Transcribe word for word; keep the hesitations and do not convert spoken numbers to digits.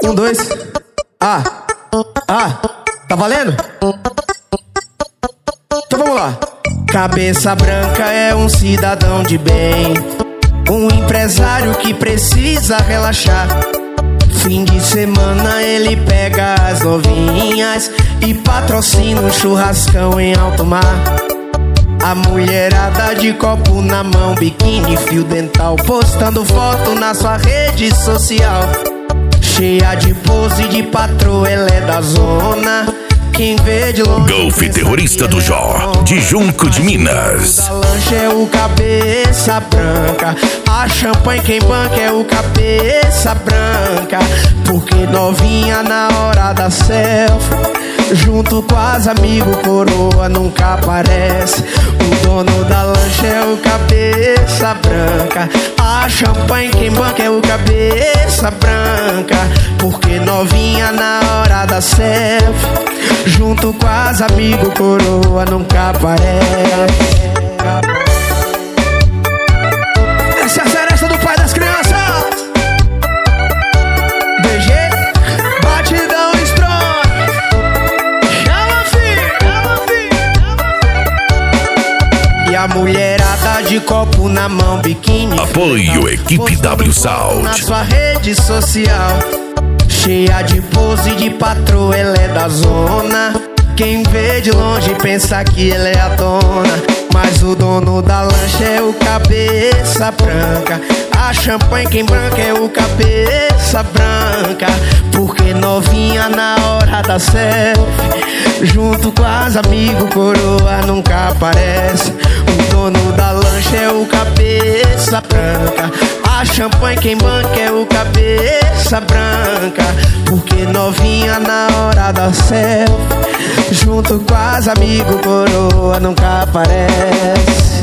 Um, dois. Ah, ah, tá valendo? Então vamos lá. Cabeça branca é um cidadão de bem, um empresário que precisa relaxar. Fim de semana ele pega as novinhas e patrocina um churrascão em alto mar. A mulherada de copo na mão, biquíni, fio dental, postando foto na sua rede social. Cheia de pose de patroa, ela é da zona. Quem vê de longe Golf terrorista do Jó, de Junco de Minas. O lanche é o cabeça branca, a champanhe quem banca é o cabeça branca. Porque novinha na hora da selfie, junto com as amigos, coroa nunca aparece. O dono da lanche é o cabeça branca, a champanhe quem banca é o cabeça branca. Porque novinha na hora da selfie, junto com as amigos, coroa nunca aparece. Essa é a seresta do pai das crianças. D G, batidão strong. Chama, filho, chama, filho. E a mulherada de copo na mão, biquíni. Apoio Equipe W Sound. Na sua rede social, cheia de pose de patroa, ela é da zona. Quem vê de longe pensa que ela é a dona, mas o dono da lancha é o cabeça branca, a champanhe quem branca é o cabeça branca. Porque novinha na hora da selfie, junto com as amigos, coroa nunca aparece. O dono da lancha é o cabeça branca, a champanhe quem banca é o cabeça branca. Porque novinha na hora da selfie, junto com as amigos, coroa nunca aparece.